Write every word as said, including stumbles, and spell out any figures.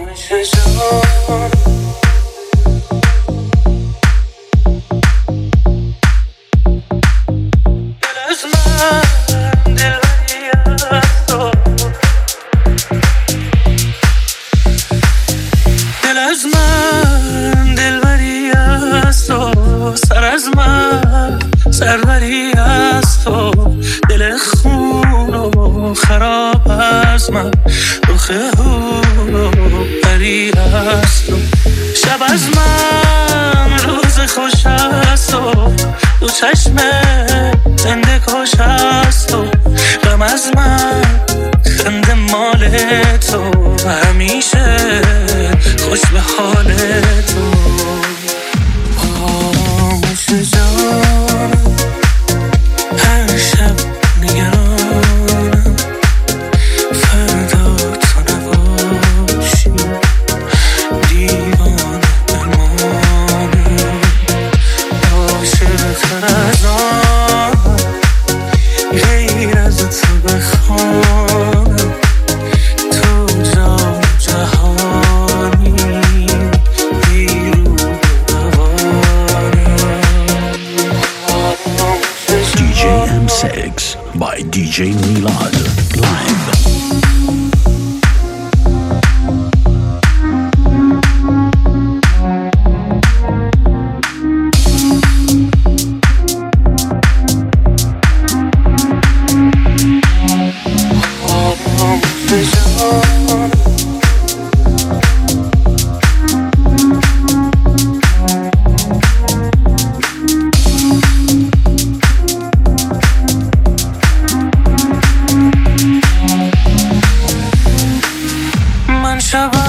سروری از تو دل خون و خراب از من روخ هون و بری از تو شب از من روز خوش از تو دو چشم زنده کش از تو غم از من خنده مال تو و همیشه خوش به حال تو خاموش جان هر شب نگرانم فردا تو نباشی دیوانه بمانم عاشق‌تر از آن غیر از تو بخوانم تو جان جهانی بیرون دی جی ام six by دی جی Milad live. شب